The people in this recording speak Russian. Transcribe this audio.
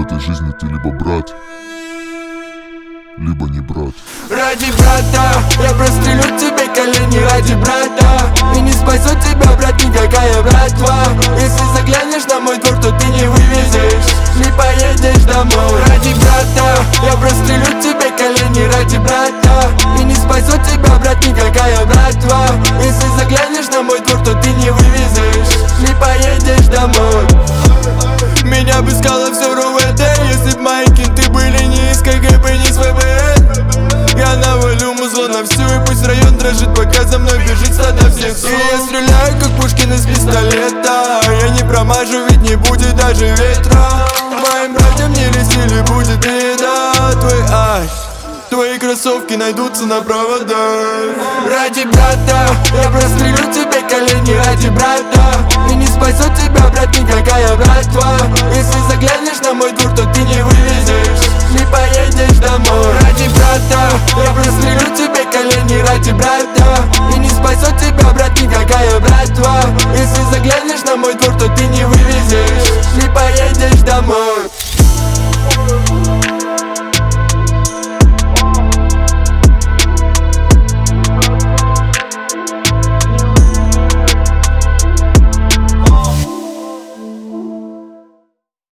этой жизни ты либо брат, либо не брат. Ради брата я прострелю тебе колени, ради брата. И не спасет тебя, брат, никакая братва. Если заглянешь на мой двор, то ты не вывезешь, не поедешь домой. Ради брата я прострелю тебе колени, ради брата. И не спасет тебя, брат, никакая братва. Если заглянешь на мой двор, то ты не вывезешь, не поедешь домой. Меня бы искало все РУВД, если б мои кенты были не из КГБ, не с ФБР. Я навалю музло на всю, и пусть район дрожит, пока за мной бежит стадо всех су. И я стреляю, как Пушкин из пистолета. Я не промажу, ведь не будет даже ветра. Моим братьям не лезили, будет еда. Твои кроссовки найдутся на проводах. Ради брата я прострелю тебе колени, ради брата. И не спасет тебя, брат, никакая братва. Если заглянешь на мой двор, то ты не вывезешь, не поедешь домой. Ради брата я прострелю тебе колени, ради брата. И не спасет тебя, брат, никакая братва. Если заглянешь